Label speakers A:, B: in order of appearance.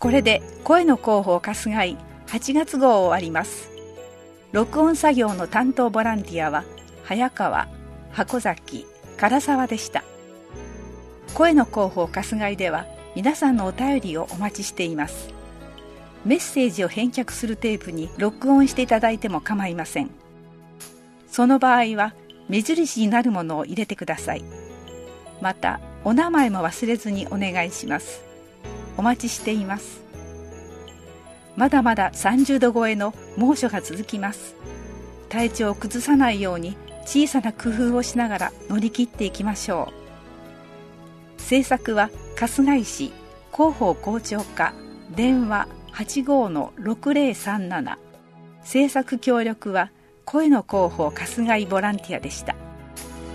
A: これで声の広報春日井8月号を終わります。録音作業の担当ボランティアは早川、箱崎、唐沢でした。声の広報春日井では皆さんのお便りをお待ちしています。メッセージを返却するテープに録音していただいても構いません。その場合は目印になるものを入れてください。またお名前も忘れずにお願いします。お待ちしています。まだまだ30度超えの猛暑が続きます。体調を崩さないように小さな工夫をしながら乗り切っていきましょう。制作は春日井市広報校長課、電話 85-6037。制作協力は声の広報春日井ボランティアでした。